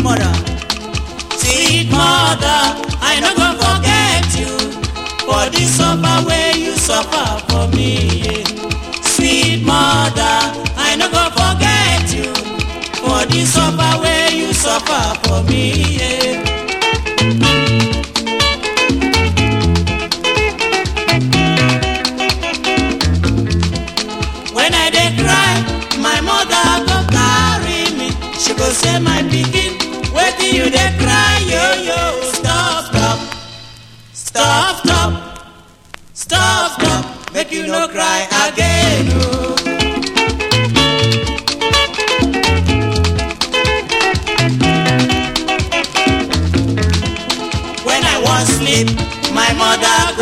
mother. Sweet mother, I no go forget you for the suffer wey you suffer for me. Yeah. Sweet mother, I no go forget you for the suffer wey you suffer for me. Yeah. When I dey cry, my mother go carry me. She go say, my pikin, wetin you dey cry, yo yo? Stop, stop, stop, stop, stop, stop. Make you no cry again, oh. When I wan sleep, my mother